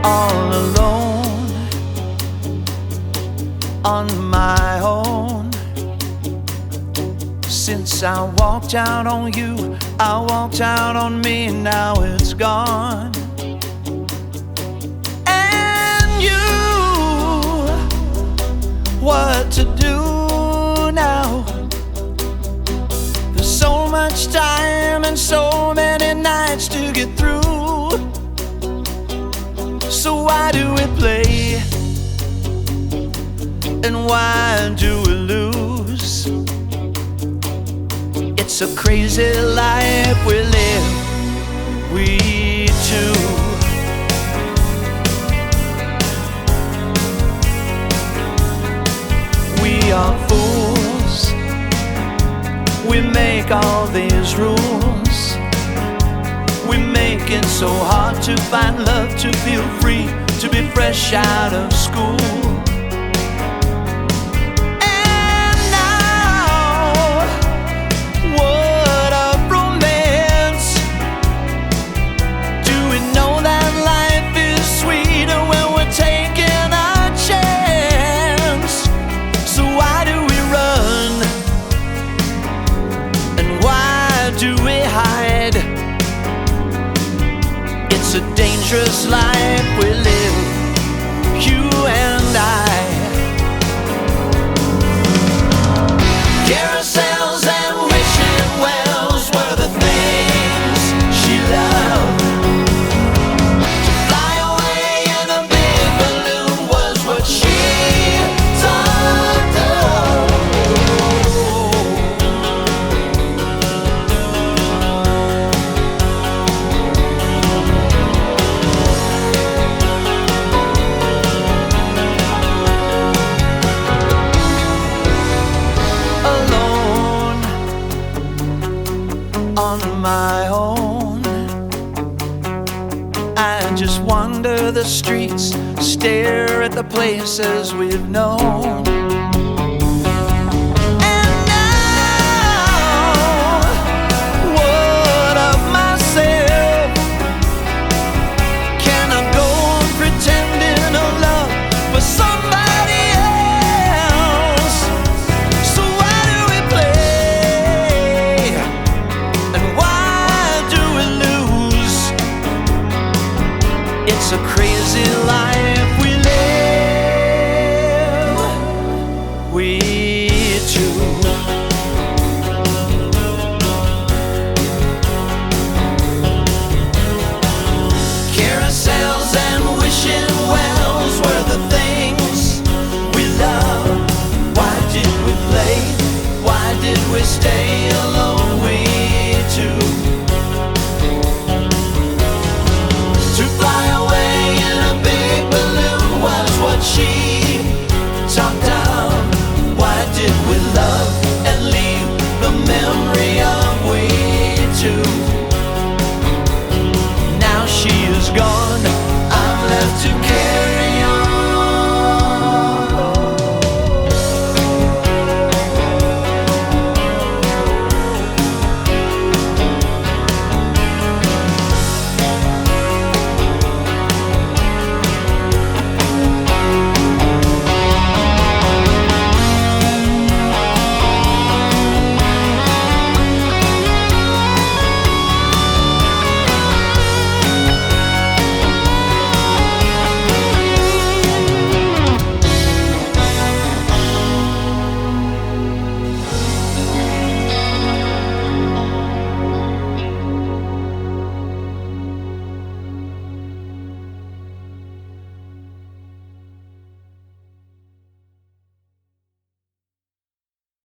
all alone on my own. Since I walked out on you, I walked out on me, and now it's gone. And you, what to do now? There's so much time and so many nights to get through. So why do we play? And why do we lose? It's a crazy life we live, we two. We are fools, we make all these rules. We make it so hard to find love, to feel free, to be fresh out of school. And now, what a romance. Do we know that life is sweeter when we're taking a chance? So why do we run? And why do we hide? It's a dangerous life we live, you and I. Carousels and wishing wells were the things she loved. To fly away in a big balloon was what she thought of. On my own, I just wander the streets, stare at the places we've known.